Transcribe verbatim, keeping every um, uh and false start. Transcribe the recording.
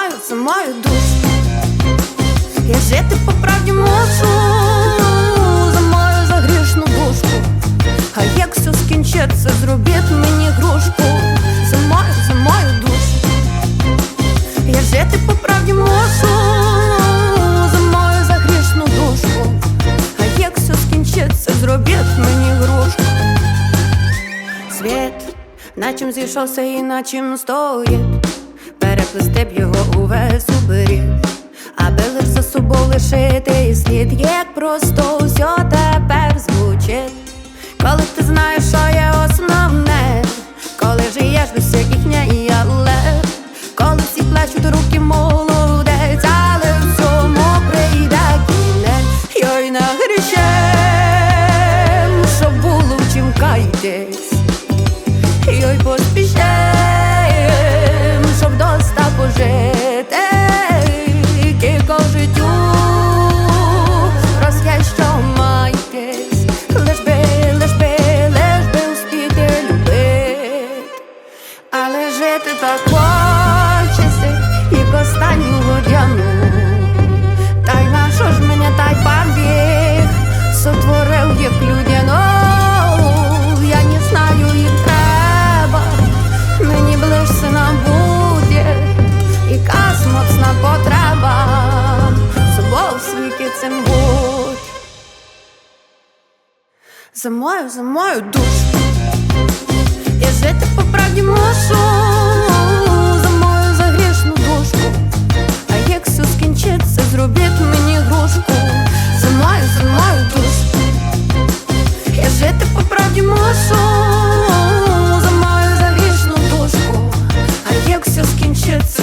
мою, за мою душу. Я жити по правді мушу, за мою загрішну душку. А як все скінчиться, зробіть мені грушку. За мою, за мою душу. Я жити по правді мушу, за мою загрішну душку. А як все скінчиться, зробіть мені грушку. Світ на чим зійшовся і на чим стоїть, переплести б його увесь у беріг, аби лиш за собою лишити слід. Як просто все тепер звучить, коли ти знаєш, що є основне, коли живеш без всяких ня і але, коли всі плачуть, руки молодець, але всьому прийде кінець. Йой на грішем, щоб було в чим каятись. Йой поспішем, щоб доста пожити. Кілько в життю роз'є, що майтесь. Лиш би, лиш би, лиш би успіти любить. Але жити так хочеться, як останню годину. Та й на що ж мене та й пан Біг сотворив, як людяну. Я не знаю, їм треба, мені б лиш сина буде, якась моцна потреба, собою в світі цим будь. За мою, за мою душу. Я жити по правді мушу, за мою загрішну душку. А як все скінчиться, зробіть мені грушку. За мою, за мою душу. Я жити по правді мушу, за мою загрішну душку. А як все скінчиться,